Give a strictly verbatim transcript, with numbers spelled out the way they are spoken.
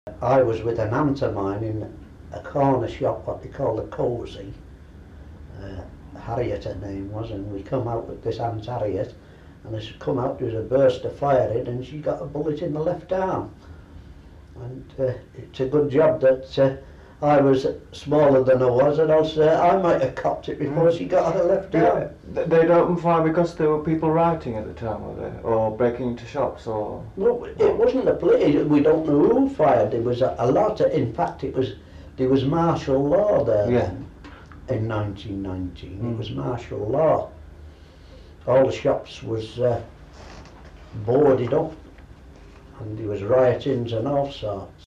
I was with an aunt of mine in a corner shop, what they call a cosy. Uh, Harriet her name was, and we come out with this Aunt Harriet, and as she come out there was a burst of fire in, and she got a bullet in the left arm. And uh, it's a good job that uh, I was smaller than I was, or else uh, I might have copped it before she got her left arm. Yeah, they'd open fire because there were people rioting at the time, were they? Or breaking into shops, or... No, it wasn't a police. We don't know who fired. There was a, a lot of, in fact, it was, there was martial law there Yeah. then, in nineteen nineteen. Mm. It was martial law. All the shops was uh, boarded up, and there was riotings and all sorts.